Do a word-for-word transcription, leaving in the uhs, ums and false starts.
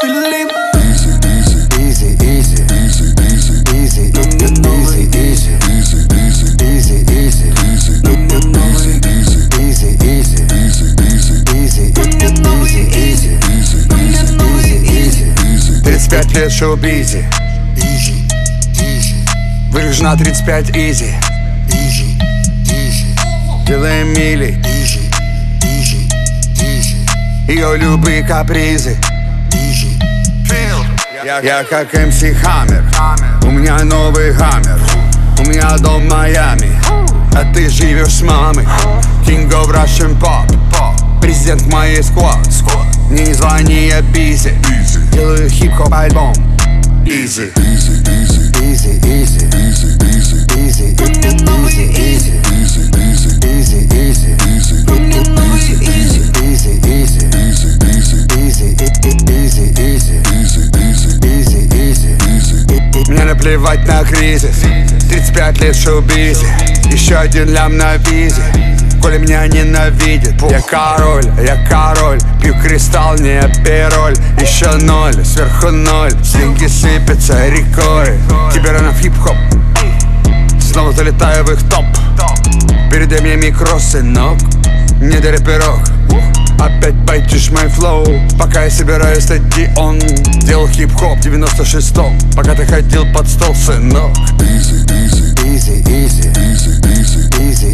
Филипп. Easy, easy, easy, easy, easy, easy, easy, easy, easy, easy, easy, easy, easy. тридцать пять лет шоу-бизи. Выгляжу на тридцать пять изи. Делаем мили. Ее любые капризы. Я, я как эм си Хаммер. У меня новый Хаммер. У меня дом в Майами, а ты живешь с мамой. King of Russian Pop, президент моей сквад. Не звони, я бизи. Делаю хип-хоп альбом. Easy, Easy, easy, easy, easy, easy, easy, easy, easy, easy, easy, easy, мне наплевать на кризис. тридцать пять лет шоу-бизи. Еще один лям на визе. Коля меня ненавидит. Я король, я король. Пью кристалл, не пероль. Еще ноль, сверху ноль. Деньги сыпятся рекой. Тебе рано в хип-хоп. Снова залетаю в их топ. Передай мне микро, сынок. Не дари пирог. Опять байтишь мой флоу. Пока я собираю стадион. Делал хип-хоп в девяносто шестом. Пока ты ходил под стол, сынок. easy, easy, easy, easy, easy, easy.